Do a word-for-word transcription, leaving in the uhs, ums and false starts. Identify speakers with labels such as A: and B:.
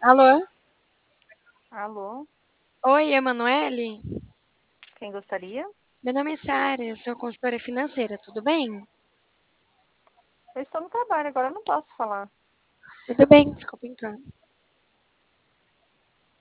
A: Alô?
B: Alô,
A: Oi, Emanuele?
B: quem gostaria?
A: Meu nome é Sara, eu sou consultora financeira, tudo bem?
B: Eu estou no trabalho, agora eu não posso falar.
A: Tudo bem, desculpa então.